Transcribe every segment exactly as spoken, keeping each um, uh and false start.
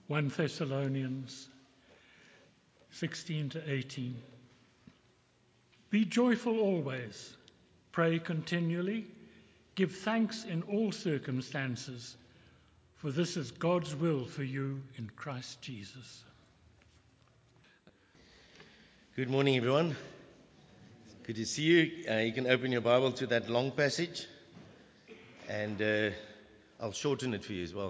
First Thessalonians sixteen to eighteen. Be joyful always, pray continually, give thanks in all circumstances, for this is God's will for you in Christ Jesus. Good morning, everyone. Good to see you. Uh, you can open your Bible to that long passage, and uh, I'll shorten it for you as well.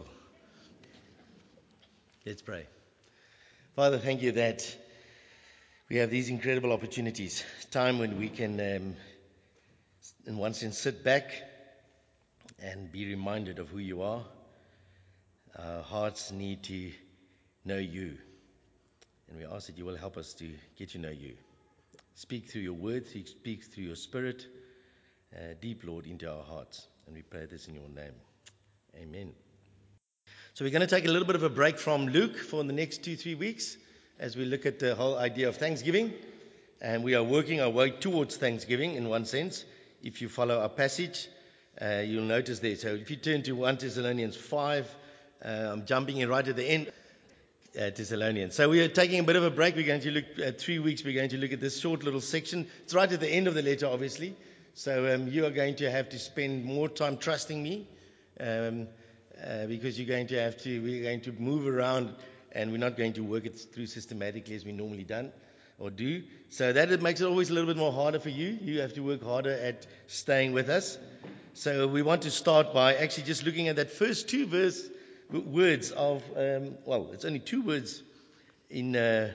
Let's pray. Father, thank you that we have these incredible opportunities, time when we can, um, in one sense, sit back and be reminded of who you are. Our hearts need to know you, and we ask that you will help us to get to know you. Speak through your word, speak through your spirit, uh, deep, Lord, into our hearts. And we pray this in your name. Amen. So we're going to take a little bit of a break from Luke for the next two, three weeks as we look at the whole idea of Thanksgiving. And we are working our way towards Thanksgiving in one sense. If you follow our passage, uh, you'll notice there. So if you turn to First Thessalonians five, uh, I'm jumping in right at the end. Uh, Thessalonians. So we are taking a bit of a break. We're going to look at three weeks. We're going to look at this short little section. It's right at the end of the letter, obviously. So um, you are going to have to spend more time trusting me, um, uh, because you're going to have to. We're going to move around, and we're not going to work it through systematically as we normally done or do. So that it makes it always a little bit more harder for you. You have to work harder at staying with us. So we want to start by actually just looking at that first two verse. Words of, um, well, it's only two words in uh,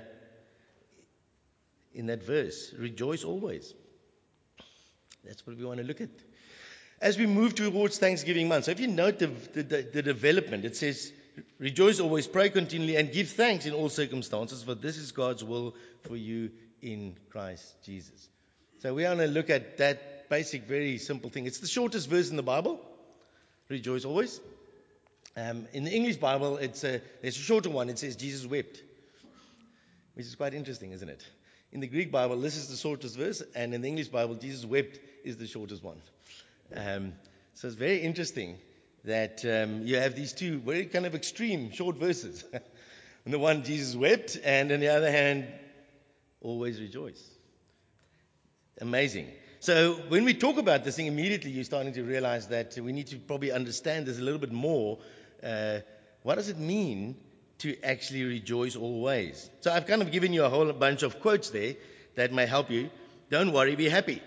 in that verse. Rejoice always. That's what we want to look at. As we move towards Thanksgiving month, so if you note the, the, the development, it says, rejoice always, pray continually, and give thanks in all circumstances, for this is God's will for you in Christ Jesus. So we want to look at that basic, very simple thing. It's the shortest verse in the Bible. Rejoice always. Um, in the English Bible, it's a, there's a shorter one. It says Jesus wept, which is quite interesting, isn't it? In the Greek Bible, this is the shortest verse, and in the English Bible, Jesus wept is the shortest one. Um, so it's very interesting that um, you have these two very kind of extreme short verses. On the one, Jesus wept, and on the other hand, always rejoice. Amazing. So when we talk about this thing, immediately you're starting to realize that we need to probably understand this a little bit more. Uh, what does it mean to actually rejoice always? So I've kind of given you a whole bunch of quotes there that may help you. Don't worry, be happy.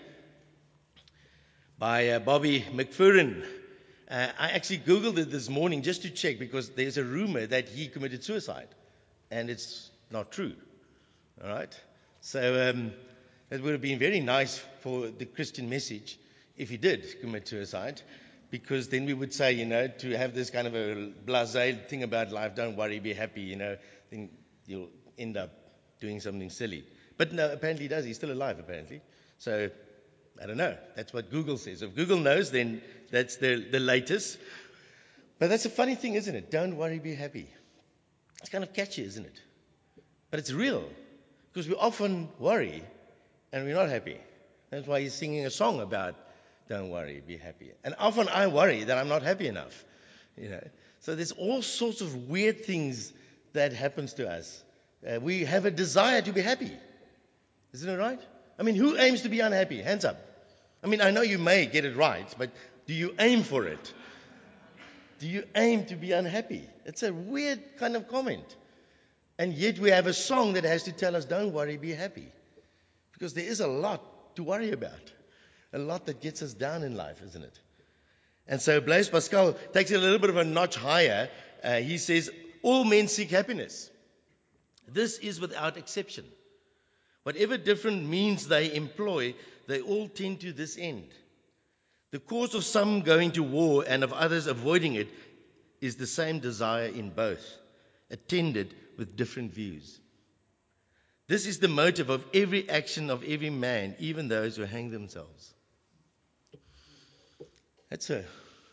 By uh, Bobby McFerrin. Uh, I actually Googled it this morning just to check because there's a rumor that he committed suicide. And it's not true. All right? So um, it would have been very nice for the Christian message if he did commit suicide. Because then we would say, you know, to have this kind of a blasé thing about life, don't worry, be happy, you know, then you'll end up doing something silly. But no, apparently he does. He's still alive, apparently. So, I don't know. That's what Google says. If Google knows, then that's the, the latest. But that's a funny thing, isn't it? Don't worry, be happy. It's kind of catchy, isn't it? But it's real. Because we often worry and we're not happy. That's why he's singing a song about don't worry, be happy. And often I worry that I'm not happy enough, you know. So there's all sorts of weird things that happens to us. Uh, we have a desire to be happy. Isn't it right? I mean, who aims to be unhappy? Hands up. I mean, I know you may get it right, but do you aim for it? Do you aim to be unhappy? It's a weird kind of comment. And yet we have a song that has to tell us, don't worry, be happy. Because there is a lot to worry about. A lot that gets us down in life, isn't it? And so Blaise Pascal takes it a little bit of a notch higher. Uh, he says, all men seek happiness. This is without exception. Whatever different means they employ, they all tend to this end. The cause of some going to war and of others avoiding it is the same desire in both, attended with different views. This is the motive of every action of every man, even those who hang themselves. That's a,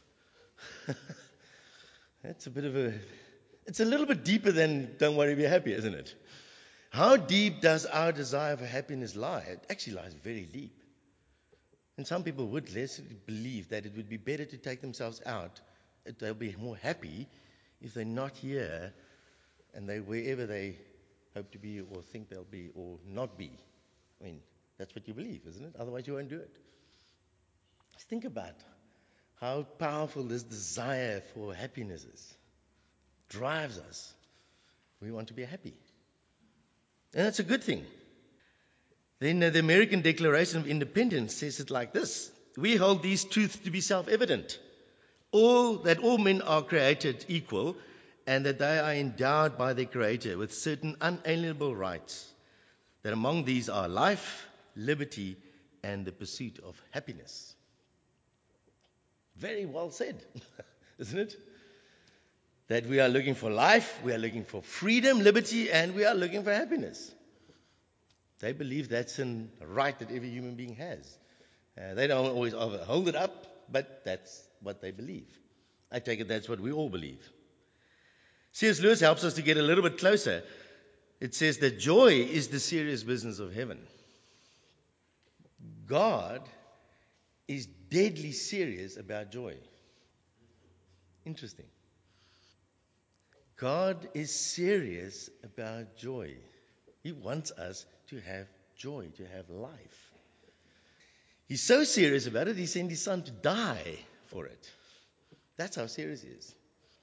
that's a bit of a, it's a little bit deeper than don't worry, be happy, isn't it? How deep does our desire for happiness lie? It actually lies very deep. And some people would less believe that it would be better to take themselves out. They'll be more happy if they're not here and they wherever they hope to be or think they'll be or not be. I mean, that's what you believe, isn't it? Otherwise you won't do it. Just think about how powerful this desire for happiness is. Drives us. We want to be happy. And that's a good thing. Then uh, the American Declaration of Independence says it like this. We hold these truths to be self-evident. All, that all men are created equal and that they are endowed by their Creator with certain unalienable rights. That among these are life, liberty, and the pursuit of happiness. Very well said, isn't it? That we are looking for life, we are looking for freedom, liberty, and we are looking for happiness. They believe that's a right that every human being has. Uh, they don't always hold it up, but that's what they believe. I take it that's what we all believe. C S Lewis helps us to get a little bit closer. It says that joy is the serious business of heaven. God is deadly serious about joy. Interesting. God is serious about joy. He wants us to have joy, to have life. He's so serious about it, he sent his son to die for it. That's how serious he is.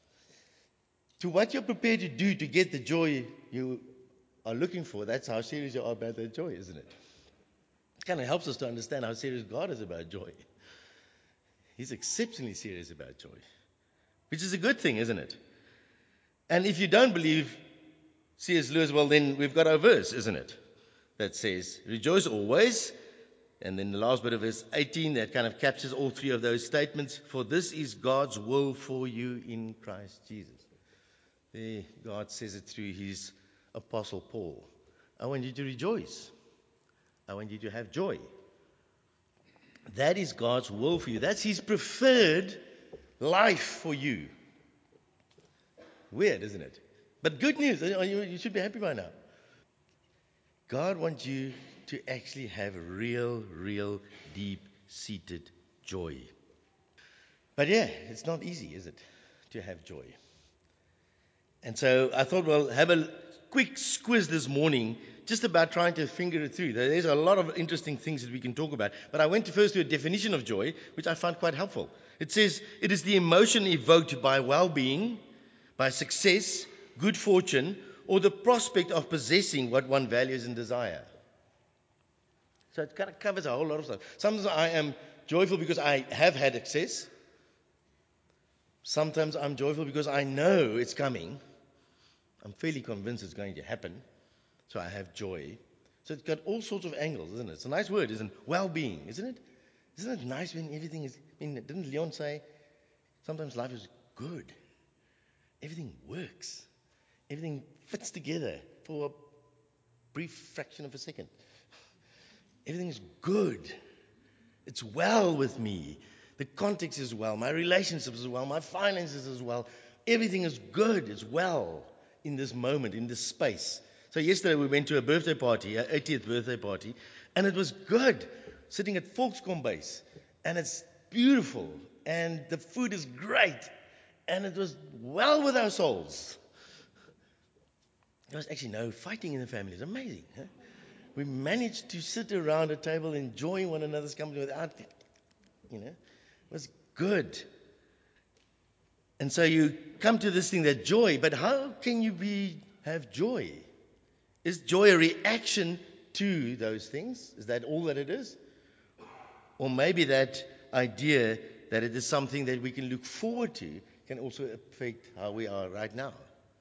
To what you're prepared to do to get the joy you are looking for, that's how serious you are about that joy, isn't it? It kind of helps us to understand how serious God is about joy. He's exceptionally serious about joy, which is a good thing, isn't it? And if you don't believe C S Lewis, well, then we've got our verse, isn't it? That says, rejoice always. And then the last bit of verse eighteen, that kind of captures all three of those statements. For this is God's will for you in Christ Jesus. There, God says it through his apostle Paul. I want you to rejoice. I want you to have joy. That is God's will for you. That's his preferred life for you. Weird, isn't it? But good news. You should be happy by now. God wants you to actually have real, real, deep-seated joy. But yeah, it's not easy, is it, to have joy? And so I thought, well, have a quick squiz this morning just about trying to finger it through. There's a lot of interesting things that we can talk about. But I went to first to a definition of joy, which I found quite helpful. It says, it is the emotion evoked by well-being, by success, good fortune, or the prospect of possessing what one values and desire. So it kind of covers a whole lot of stuff. Sometimes I am joyful because I have had access. Sometimes I'm joyful because I know it's coming. I'm fairly convinced it's going to happen. So I have joy. So it's got all sorts of angles, isn't it? It's a nice word, isn't it? Well-being, isn't it? Isn't it nice when everything is... I mean, didn't Leon say, sometimes life is good. Everything works. Everything fits together for a brief fraction of a second. Everything is good. It's well with me. The context is well. My relationships is well. My finances is well. Everything is good. It's well in this moment, in this space. So yesterday we went to a birthday party, an eightieth birthday party, and it was good. Sitting at Volkskom base, and it's beautiful, and the food is great, and it was well with our souls. There was actually no fighting in the family. It's amazing. Huh? We managed to sit around a table enjoying one another's company without, you know, it was good. And so you come to this thing that joy, but how can you be have joy? Is joy a reaction to those things? Is that all that it is? Or maybe that idea that it is something that we can look forward to can also affect how we are right now.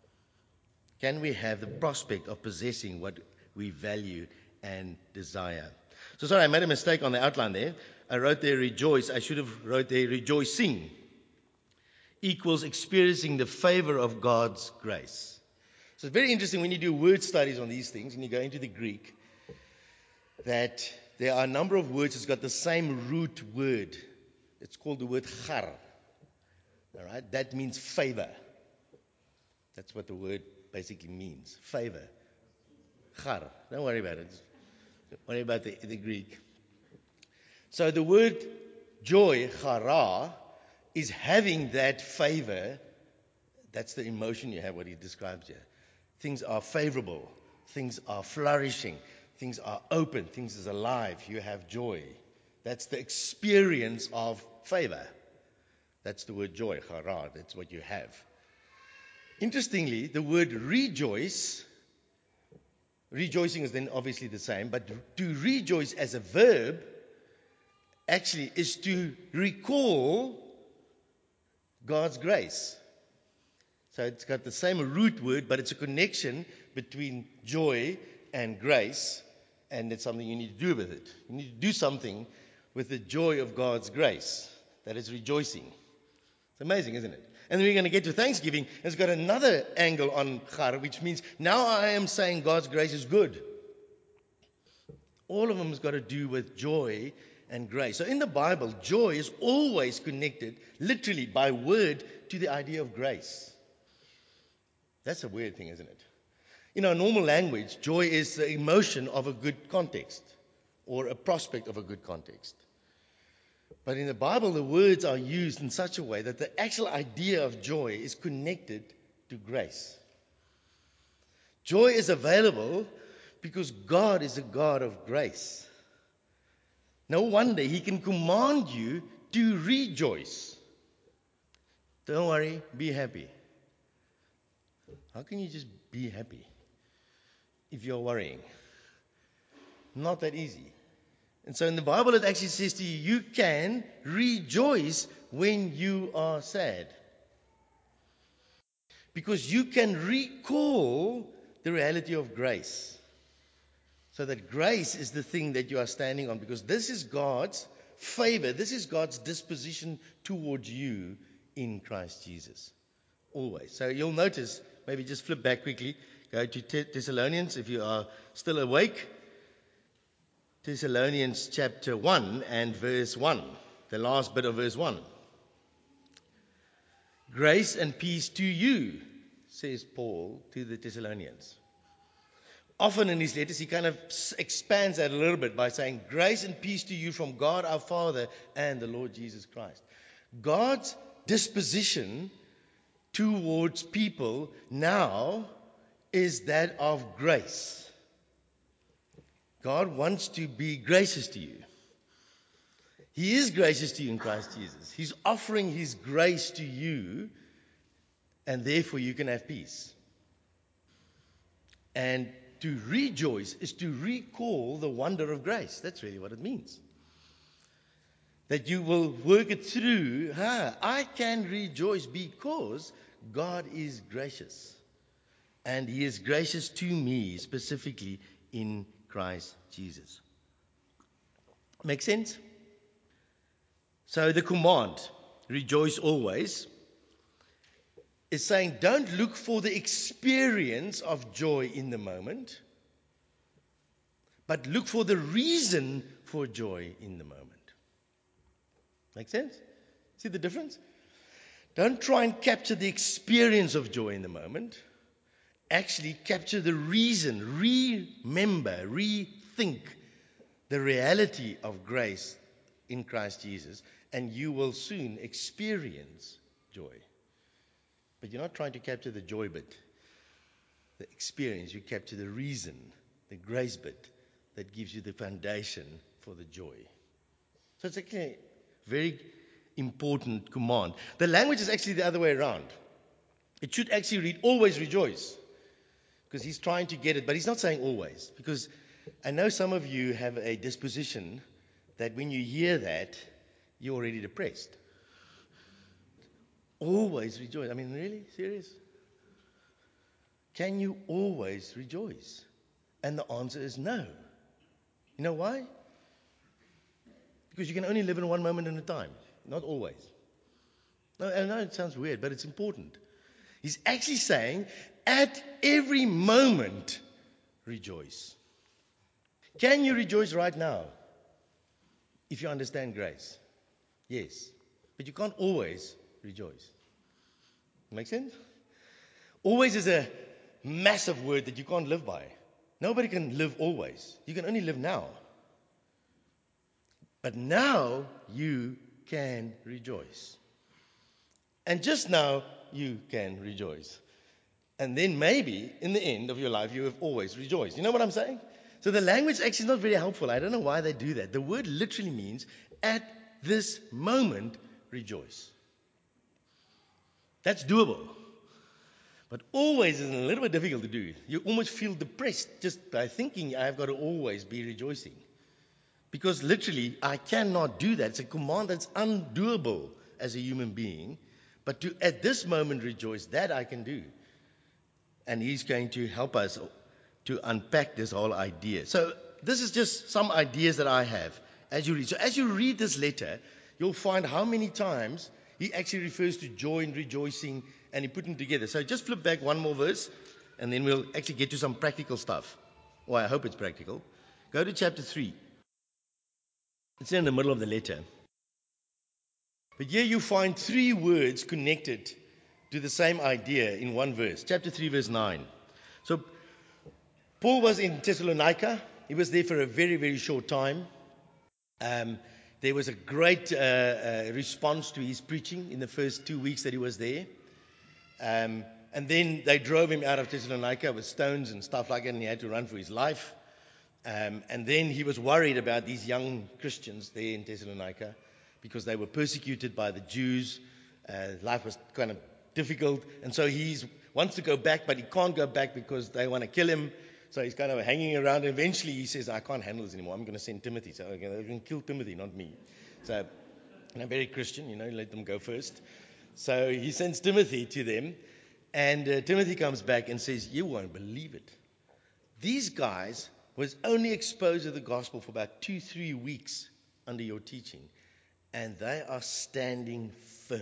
Can we have the prospect of possessing what we value and desire? So sorry, I made a mistake on the outline there. I wrote there rejoice. I should have wrote there rejoicing equals experiencing the favor of God's grace. So it's very interesting when you do word studies on these things and you go into the Greek that there are a number of words that's got the same root word. It's called the word char. All right? That means favor. That's what the word basically means. Favor. Char. Don't worry about it. Don't worry about the, the Greek. So the word joy, chara, is having that favor. That's the emotion you have, what he describes here. Things are favorable. Things are flourishing. Things are open. Things are alive. You have joy. That's the experience of favor. That's the word joy, chara. That's what you have. Interestingly, the word rejoice, rejoicing is then obviously the same, but to rejoice as a verb actually is to recall God's grace. So it's got the same root word, but it's a connection between joy and grace, and it's something you need to do with it. You need to do something with the joy of God's grace. That is rejoicing. It's amazing, isn't it? And then we're going to get to Thanksgiving. It's got another angle on char, which means now I am saying God's grace is good. All of them has got to do with joy and grace. So in the Bible, joy is always connected, literally by word, to the idea of grace. That's a weird thing, isn't it? In our normal language, joy is the emotion of a good context or a prospect of a good context. But in the Bible, the words are used in such a way that the actual idea of joy is connected to grace. Joy is available because God is a God of grace. No wonder He can command you to rejoice. Don't worry, be happy. How can you just be happy if you're worrying? Not that easy. And so in the Bible, it actually says to you, you can rejoice when you are sad. Because you can recall the reality of grace. So that grace is the thing that you are standing on. Because this is God's favor. This is God's disposition towards you in Christ Jesus. Always. So you'll notice, maybe just flip back quickly. Go to Thessalonians if you are still awake. Thessalonians chapter one and verse one. The last bit of verse one. Grace and peace to you, says Paul to the Thessalonians. Often in his letters, he kind of expands that a little bit by saying, grace and peace to you from God our Father and the Lord Jesus Christ. God's disposition towards people now is that of grace. God wants to be gracious to you. He is gracious to you in Christ Jesus. He's offering His grace to you, and therefore you can have peace. And to rejoice is to recall the wonder of grace. That's really what it means. That you will work it through. Ah, I can rejoice because God is gracious. And He is gracious to me, specifically in Christ Jesus. Make sense? So the command, rejoice always, is saying don't look for the experience of joy in the moment, but look for the reason for joy in the moment. Make sense? See the difference? Don't try and capture the experience of joy in the moment. Actually capture the reason. Remember, rethink the reality of grace in Christ Jesus, and you will soon experience joy. But you're not trying to capture the joy bit, the experience. You capture the reason, the grace bit that gives you the foundation for the joy. So it's actually a very important command. The language is actually the other way around. It should actually read, always rejoice. Because he's trying to get it, but he's not saying always. Because I know some of you have a disposition that when you hear that, you're already depressed. Always rejoice. I mean, really? Serious? Can you always rejoice? And the answer is no. You know why? Because you can only live in one moment at a time. Not always. No, I know it sounds weird, but it's important. He's actually saying, at every moment, rejoice. Can you rejoice right now? If you understand grace. Yes. But you can't always rejoice. Make sense? Always is a massive word that you can't live by. Nobody can live always. You can only live now. But now you can rejoice. And just now you can rejoice. And then maybe in the end of your life, you have always rejoiced. You know what I'm saying? So the language actually is not very helpful. I don't know why they do that. The word literally means at this moment, rejoice. That's doable. But always is a little bit difficult to do. You almost feel depressed just by thinking I've got to always be rejoicing. Because literally, I cannot do that. It's a command that's undoable as a human being. But to at this moment rejoice, that I can do. And he's going to help us to unpack this whole idea. So this is just some ideas that I have as you read. So as you read this letter, you'll find how many times he actually refers to joy and rejoicing, and he put them together. So just flip back one more verse, and then we'll actually get to some practical stuff. Well, I hope it's practical. Go to chapter three. It's in the middle of the letter. But here you find three words connected to the same idea in one verse. Chapter three, verse nine. So Paul was in Thessalonica. He was there for a very, very short time. Um, there was a great uh, uh, response to his preaching in the first two weeks that he was there. Um, and then they drove him out of Thessalonica with stones and stuff like that, and he had to run for his life. Um, and then he was worried about these young Christians there in Thessalonica because they were persecuted by the Jews. Uh, life was kind of difficult. And so he wants to go back, but he can't go back because they want to kill him. So he's kind of hanging around. And eventually he says, I can't handle this anymore. I'm going to send Timothy. So they're going to kill Timothy, not me. So I'm very Christian, you know, let them go first. So he sends Timothy to them. And uh, Timothy comes back and says, you won't believe it. These guys was only exposed to the gospel for about two, three weeks under your teaching. And they are standing firm.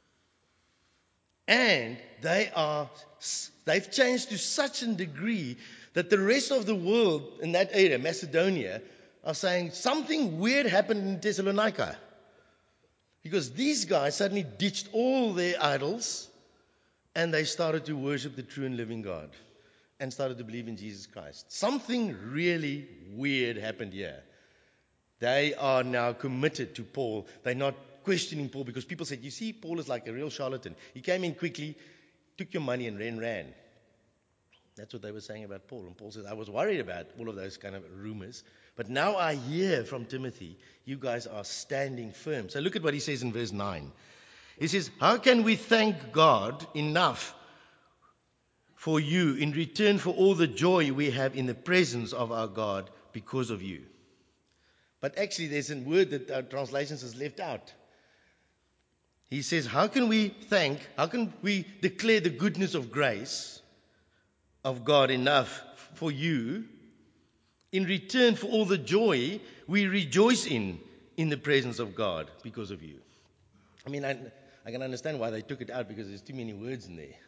And they are, they've changed to such a degree that the rest of the world in that area, Macedonia, are saying something weird happened in Thessalonica. Because these guys suddenly ditched all their idols and they started to worship the true and living God and started to believe in Jesus Christ. Something really weird happened here. They are now committed to Paul. They're not questioning Paul because people said, you see, Paul is like a real charlatan. He came in quickly, took your money and then ran. That's what they were saying about Paul. And Paul says, I was worried about all of those kind of rumors. But now I hear from Timothy, you guys are standing firm. So look at what he says in verse nine. He says, how can we thank God enough for you in return for all the joy we have in the presence of our God because of you? But actually there's a word that our translations has left out. He says, how can we thank, how can we declare the goodness of grace of God enough for you in return for all the joy we rejoice in in the presence of God because of you? I mean, I, I can understand why they took it out because there's too many words in there.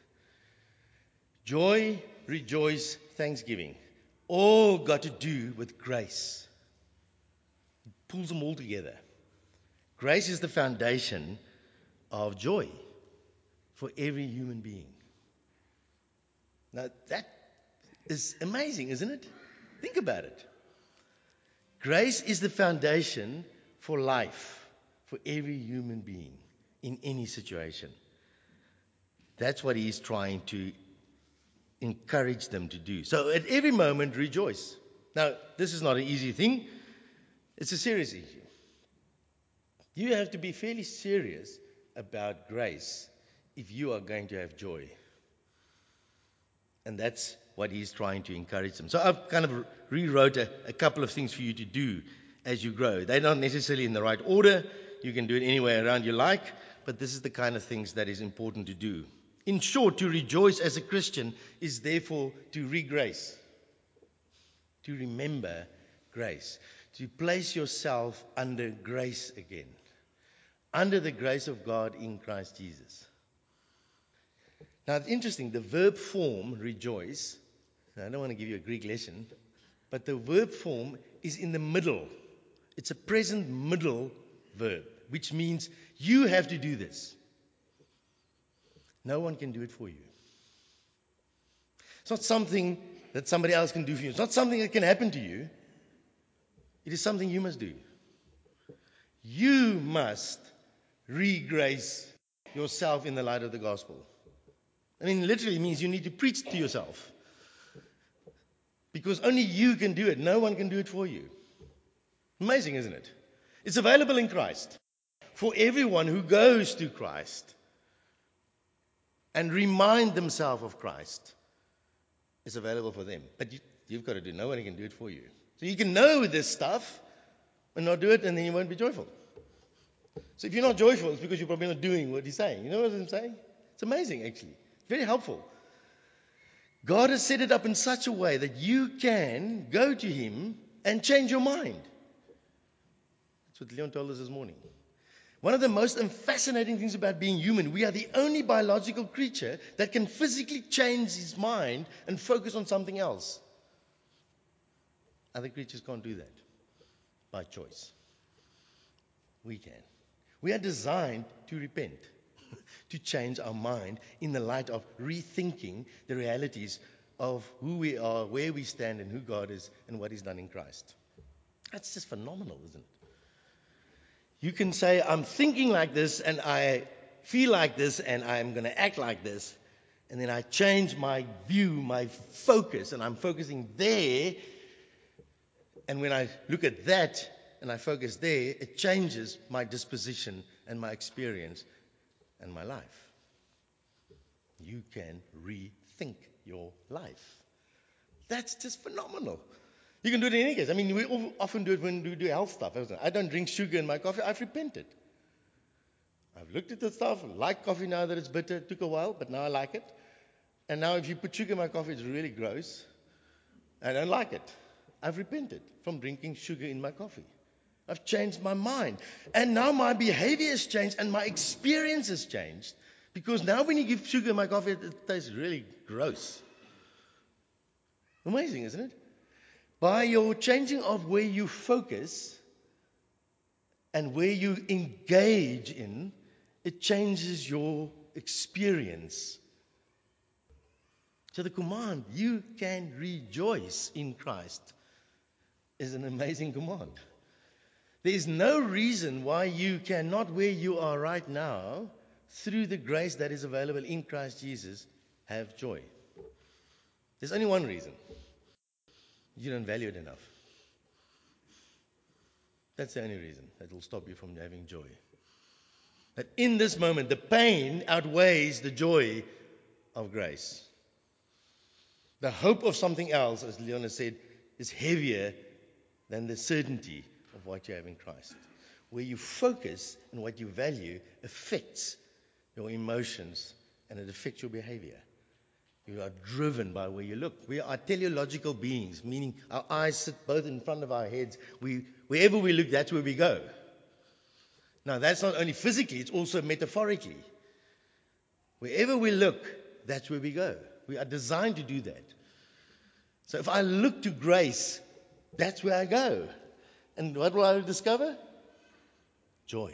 Joy, rejoice, thanksgiving. All got to do with grace. It pulls them all together. Grace is the foundation of joy for every human being. Now, that is amazing, isn't it? Think about it. Grace is the foundation for life for every human being in any situation. That's what he's trying to encourage them to do. So at every moment, rejoice. Now, this is not an easy thing. It's a serious issue. You have to be fairly serious about grace if you are going to have joy. And that's what he's trying to encourage them. So I've kind of rewrote a, a couple of things for you to do as you grow. They're not necessarily in the right order. You can do it any way around you like. But this is the kind of things that is important to do. In short, to rejoice as a Christian is therefore to re-grace. To remember grace. To place yourself under grace again. Under the grace of God in Christ Jesus. Now, it's interesting, the verb form, rejoice, I don't want to give you a Greek lesson, but the verb form is in the middle. It's a present middle verb, which means you have to do this. No one can do it for you. It's not something that somebody else can do for you. It's not something that can happen to you. It is something you must do. You must re-grace yourself in the light of the gospel. I mean, literally means you need to preach to yourself. Because only you can do it. No one can do it for you. Amazing, isn't it? It's available in Christ for everyone who goes to Christ and remind themselves of Christ. It's available for them. But you, you've got to do it. No one can do it for you. So you can know this stuff and not do it, and then you won't be joyful. So if you're not joyful, it's because you're probably not doing what he's saying. You know what I'm saying? It's amazing, actually. Very helpful. God has set it up in such a way that you can go to him and change your mind. That's what Leon told us this morning. One of the most fascinating things about being human, we are the only biological creature that can physically change his mind and focus on something else. Other creatures can't do that by choice. We can. We are designed to repent, to change our mind in the light of rethinking the realities of who we are, where we stand, and who God is, and what he's done in Christ. That's just phenomenal, isn't it? You can say, I'm thinking like this, and I feel like this, and I'm going to act like this, and then I change my view, my focus, and I'm focusing there, and when I look at that, and I focus there, it changes my disposition and my experience and my life. You can rethink your life. That's just phenomenal. You can do it in any case. I mean, we often do it when we do health stuff. I don't drink sugar in my coffee. I've repented. I've looked at the stuff. I like coffee now that it's bitter. It took a while, but now I like it. And now if you put sugar in my coffee, it's really gross. I don't like it. I've repented from drinking sugar in my coffee. I've changed my mind. And now my behavior has changed and my experience has changed. Because now when you give sugar in my coffee, it tastes really gross. Amazing, isn't it? By your changing of where you focus and where you engage in, it changes your experience. So the command, you can rejoice in Christ, is an amazing command. There is no reason why you cannot, where you are right now, through the grace that is available in Christ Jesus, have joy. There's only one reason. You don't value it enough. That's the only reason that will stop you from having joy. That in this moment, the pain outweighs the joy of grace. The hope of something else, as Leon has said, is heavier than the certainty of what you have in Christ. Where you focus and what you value affects your emotions and it affects your behavior. You are driven by where you look. We are teleological beings, meaning our eyes sit both in front of our heads. We, wherever we look, that's where we go. Now, that's not only physically, it's also metaphorically. Wherever we look, that's where we go. We are designed to do that. So if I look to grace, that's where I go. And what will I discover? Joy.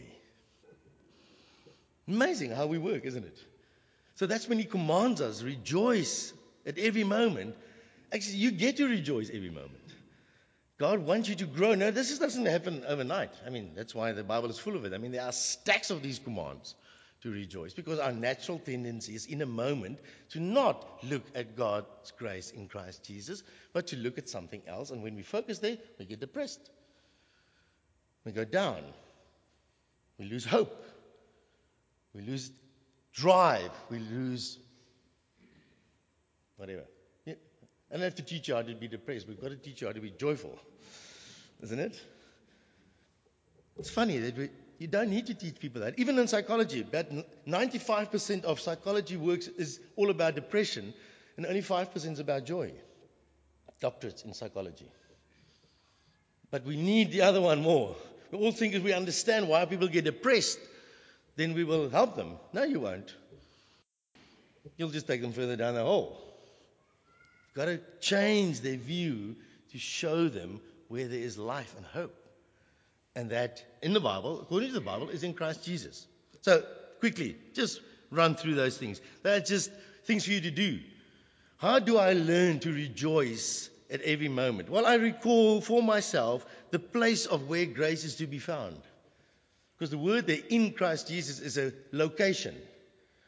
Amazing how we work, isn't it? So that's when he commands us, rejoice at every moment. Actually, you get to rejoice every moment. God wants you to grow. No, this doesn't happen overnight. I mean, that's why the Bible is full of it. I mean, there are stacks of these commands to rejoice because our natural tendency is in a moment to not look at God's grace in Christ Jesus, but to look at something else. And when we focus there, we get depressed. We go down. We lose hope. We lose drive. We lose whatever. Yeah. I don't have to teach you how to be depressed. We've got to teach you how to be joyful. Isn't it? It's funny that we, you don't need to teach people that. Even in psychology, about ninety-five percent of psychology works is all about depression, and only five percent is about joy. Doctorates in psychology. But we need the other one more. We all think if we understand why people get depressed, then we will help them. No, you won't. You'll just take them further down the hole. You've got to change their view to show them where there is life and hope. And that, in the Bible, according to the Bible, is in Christ Jesus. So, quickly, just run through those things. They're just things for you to do. How do I learn to rejoice at every moment? Well, I recall for myself the place of where grace is to be found. Because the word there, in Christ Jesus, is a location.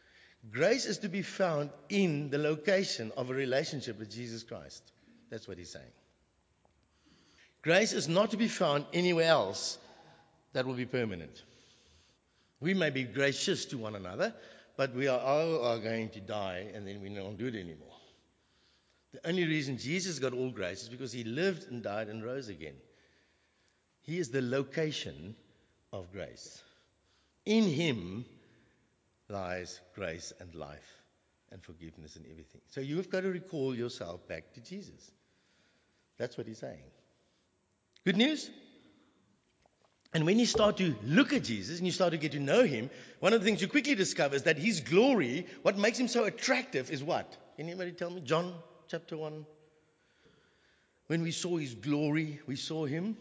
Grace is to be found in the location of a relationship with Jesus Christ. That's what he's saying. Grace is not to be found anywhere else that will be permanent. We may be gracious to one another, but we are all are going to die and then we don't do it anymore. The only reason Jesus got all grace is because he lived and died and rose again. He is the location of grace. In him lies grace and life and forgiveness and everything. So you've got to recall yourself back to Jesus. That's what he's saying. Good news? And when you start to look at Jesus and you start to get to know him, one of the things you quickly discover is that his glory, what makes him so attractive is what? Can anybody tell me? John chapter one. When we saw his glory, we saw him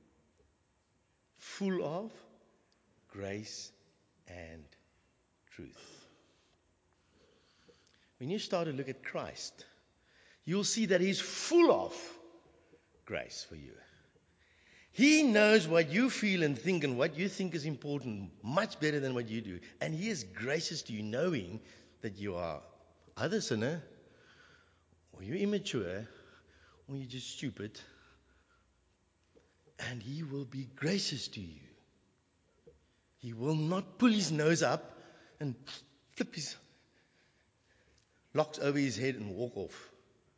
full of grace and truth. When you start to look at Christ, you'll see that he's full of grace for you. He knows what you feel and think and what you think is important much better than what you do. And he is gracious to you, knowing that you are either a sinner, or you're immature, or you're just stupid. And he will be gracious to you. He will not pull his nose up and flip his locks over his head and walk off.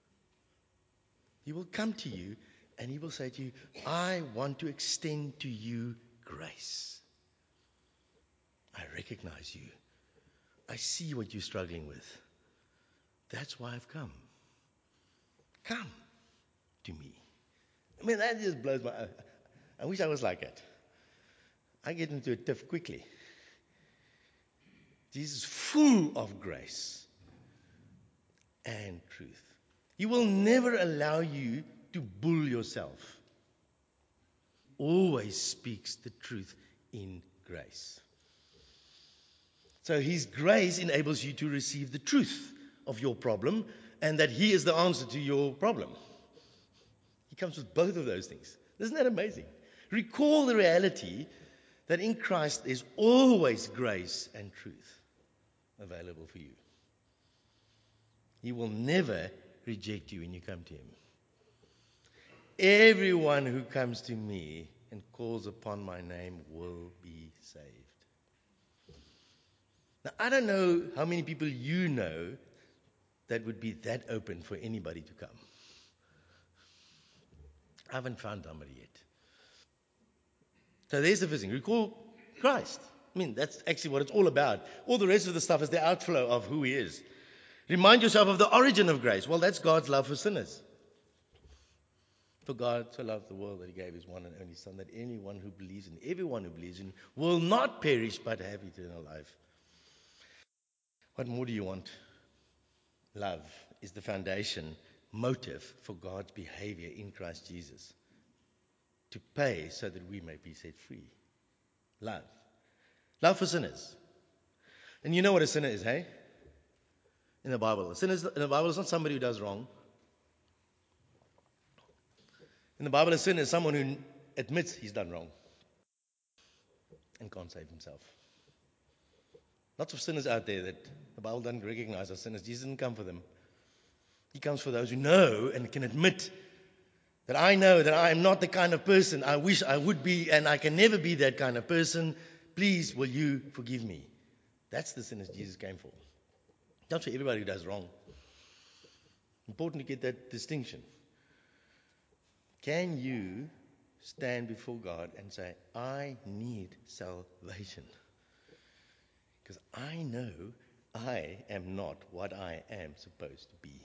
He will come to you and he will say to you, I want to extend to you grace. I recognize you. I see what you're struggling with. That's why I've come. Come to me. I mean, that just blows my... I wish I was like that. I get into a tiff quickly. Jesus is full of grace and truth. He will never allow you to bull yourself. Always speaks the truth in grace. So his grace enables you to receive the truth of your problem and that he is the answer to your problem. He comes with both of those things. Isn't that amazing? Recall the reality that in Christ there's always grace and truth available for you. He will never reject you when you come to him. Everyone who comes to me and calls upon my name will be saved. Now, I don't know how many people you know that would be that open for anybody to come. I haven't found somebody yet. So there's the first thing. Recall Christ. I mean, that's actually what it's all about. All the rest of the stuff is the outflow of who he is. Remind yourself of the origin of grace. Well, that's God's love for sinners. For God so loved the world that he gave his one and only Son, that anyone who believes in, everyone who believes in, will not perish but have eternal life. What more do you want? Love is the foundation, motive for God's behavior in Christ Jesus. To pay so that we may be set free. Love. Love for sinners. And you know what a sinner is, hey? In the Bible. A sinner is, in the Bible is not somebody who does wrong. In the Bible, a sinner is someone who admits he's done wrong and can't save himself. Lots of sinners out there that the Bible doesn't recognize as sinners. Jesus didn't come for them. He comes for those who know and can admit that I know that I am not the kind of person I wish I would be, and I can never be that kind of person. Please, will you forgive me? That's the sinners Jesus came for. Not for everybody who does wrong. Important to get that distinction. Can you stand before God and say, I need salvation? Because I know I am not what I am supposed to be.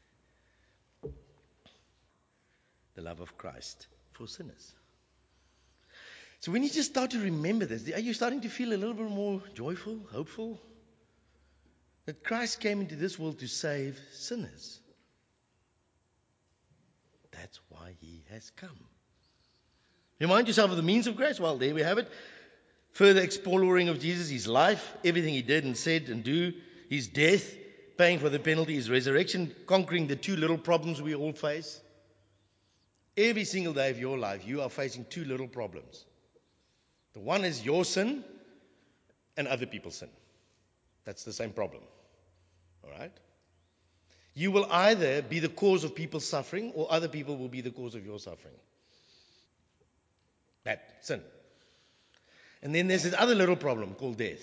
The love of Christ for sinners. So when you just start to remember this, are you starting to feel a little bit more joyful, hopeful? That Christ came into this world to save sinners. That's why he has come. Remind yourself of the means of grace. Well, there we have it. Further exploring of Jesus, his life, everything he did and said and do, his death, paying for the penalty, his resurrection, conquering the two little problems we all face. Every single day of your life, you are facing two little problems. The one is your sin and other people's sin. That's the same problem. All right? You will either be the cause of people's suffering or other people will be the cause of your suffering. That sin. And then there's this other little problem called death.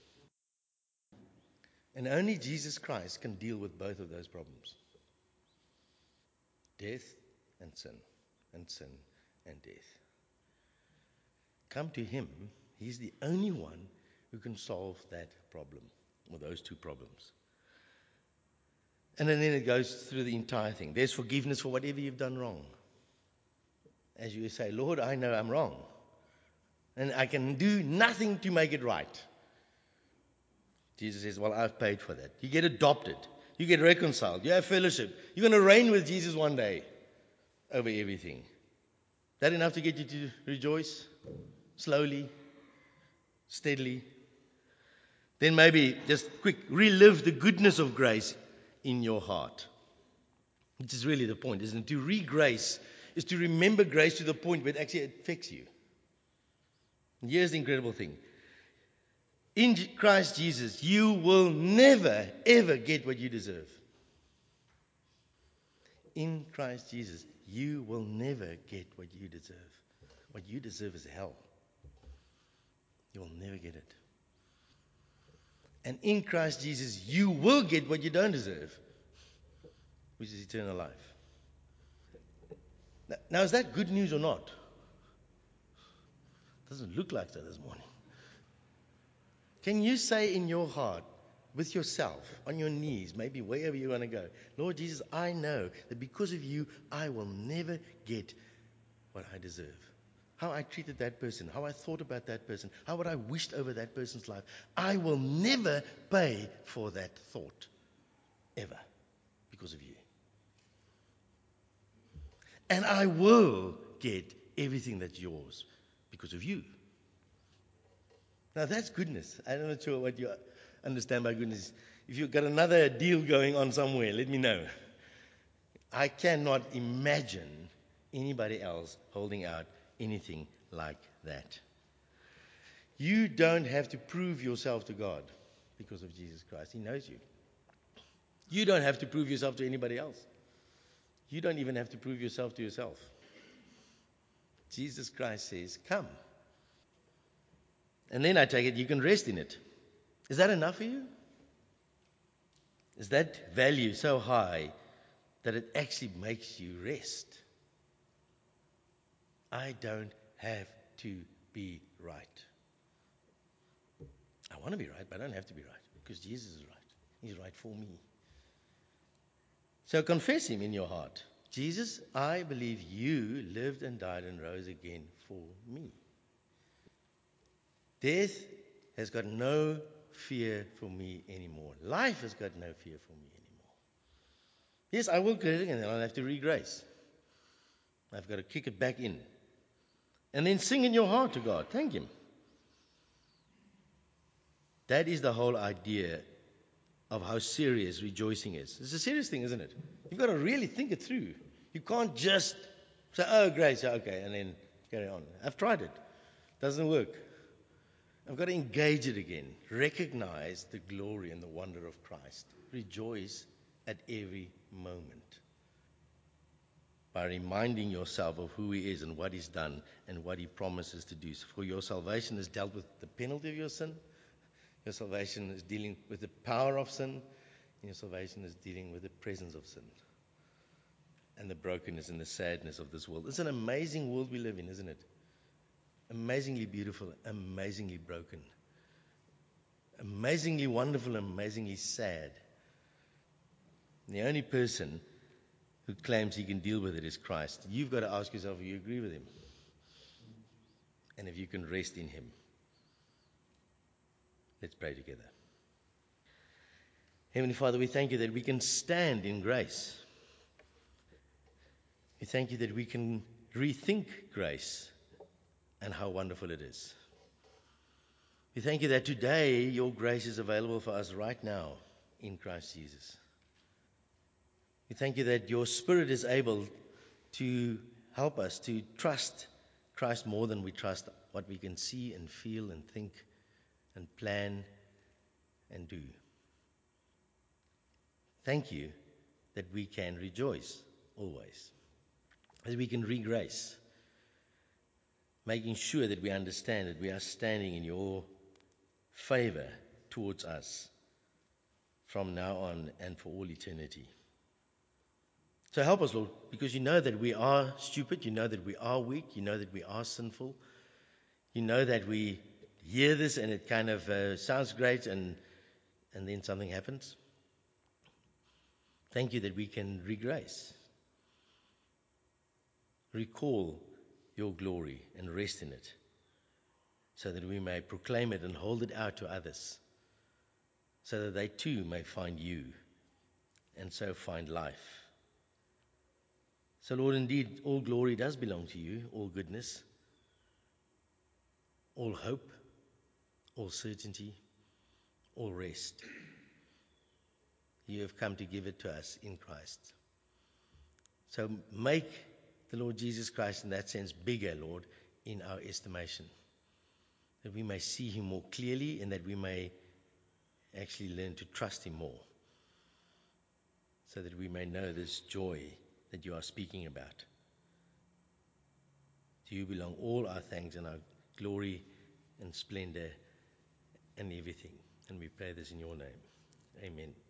And only Jesus Christ can deal with both of those problems. Death and sin, and sin and death. Come to him. He's the only one who can solve that problem, or those two problems. And then it goes through the entire thing. There's forgiveness for whatever you've done wrong. As you say, Lord, I know I'm wrong. And I can do nothing to make it right. Jesus says, well, I've paid for that. You get adopted. You get reconciled. You have fellowship. You're going to reign with Jesus one day over everything. That enough to get you to rejoice? Slowly, steadily. Then maybe just quick, relive the goodness of grace in your heart. Which is really the point, isn't it? To re-grace is to remember grace to the point where it actually affects you. And here's the incredible thing. In Christ Jesus, you will never, ever get what you deserve. In Christ Jesus, you will never get what you deserve. What you deserve is hell. You will never get it. And in Christ Jesus, you will get what you don't deserve, which is eternal life. Now, now is that good news or not? Doesn't look like that this morning. Can you say in your heart, with yourself, on your knees, maybe wherever you want to go, Lord Jesus, I know that because of you, I will never get what I deserve. How I treated that person, how I thought about that person, how what I wished over that person's life. I will never pay for that thought, ever, because of you. And I will get everything that's yours because of you. Now that's goodness. I'm not sure what you understand by goodness. If you've got another deal going on somewhere, let me know. I cannot imagine anybody else holding out anything like that. You don't have to prove yourself to God because of Jesus Christ. He knows you. You don't have to prove yourself to anybody else. You don't even have to prove yourself to yourself. Jesus Christ says, come. And then I take it you can rest in it. Is that enough for you? Is that value so high that it actually makes you rest? I don't have to be right. I want to be right, but I don't have to be right because Jesus is right. He's right for me. So confess him in your heart. Jesus, I believe you lived and died and rose again for me. Death has got no fear for me anymore. Life has got no fear for me anymore. Yes, I will get it again, and I'll have to re-grace. I've got to kick it back in. And then sing in your heart to God. Thank him. That is the whole idea of how serious rejoicing is. It's a serious thing, isn't it? You've got to really think it through. You can't just say, oh, grace, okay, and then carry on. I've tried it. Doesn't work. I've got to engage it again. Recognize the glory and the wonder of Christ. Rejoice at every moment by reminding yourself of who he is and what he's done and what he promises to do. So for your salvation has dealt with the penalty of your sin. Your salvation is dealing with the power of sin. And your salvation is dealing with the presence of sin and the brokenness and the sadness of this world. It's an amazing world we live in, isn't it? Amazingly beautiful, amazingly broken, amazingly wonderful, amazingly sad. And the only person who claims he can deal with it is Christ. You've got to ask yourself if you agree with him and if you can rest in him. Let's pray together. Heavenly Father, we thank you that we can stand in grace. We thank you that we can rethink grace and how wonderful it is. We thank you that today your grace is available for us right now in Christ Jesus. We thank you that your Spirit is able to help us to trust Christ more than we trust what we can see and feel and think and plan and do. thank you that we can rejoice always, that we can regrace, making sure that we understand that we are standing in your favor towards us from now on and for all eternity. So help us, Lord, because you know that we are stupid, you know that we are weak, you know that we are sinful, you know that we hear this and it kind of uh, sounds great and, and then something happens. Thank you that we can regrace, recall your glory and rest in it, so that we may proclaim it and hold it out to others, so that they too may find you and so find life. So, Lord, indeed, all glory does belong to you, all goodness, all hope, all certainty, all rest. You have come to give it to us in Christ. So make the Lord Jesus Christ in that sense bigger, Lord, in our estimation, that we may see him more clearly and that we may actually learn to trust him more, so that we may know this joy that you are speaking about. To you belong all our thanks and our glory and splendor and everything. And we pray this in your name. Amen.